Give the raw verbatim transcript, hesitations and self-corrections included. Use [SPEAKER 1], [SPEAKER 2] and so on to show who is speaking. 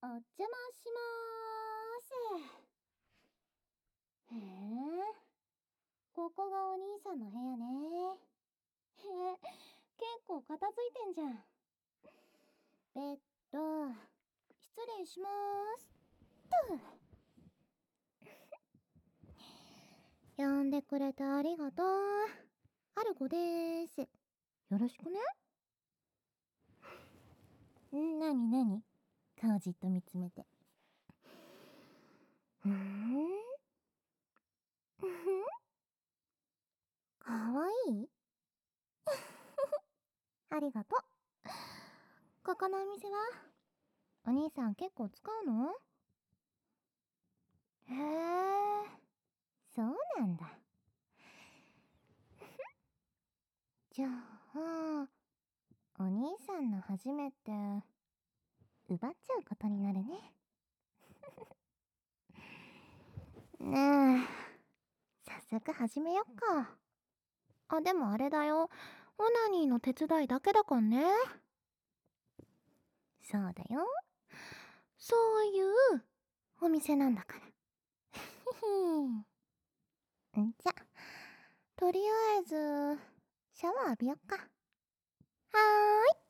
[SPEAKER 1] お邪魔しまーす。へえ、ここがお兄さんの部屋ね。へえ、結構片付いてんじゃん。ベッド、失礼しまーす。呼んでくれてありがとう。アルコでーす。よろしくね。んなになに、顔じっと見つめて。ふーんふふんかわいいありがとう。ここのお店はお兄さん結構使うの？へえ、そうなんだ。じゃあ、お兄さんの初めて奪っちゃうことになるね。ねえ、早速始めよっか。あ、でもあれだよ。オナニーの手伝いだけだかんね。そうだよ。そういうお店なんだから。んじゃ、とりあえず、シャワー浴びよっか。はーい。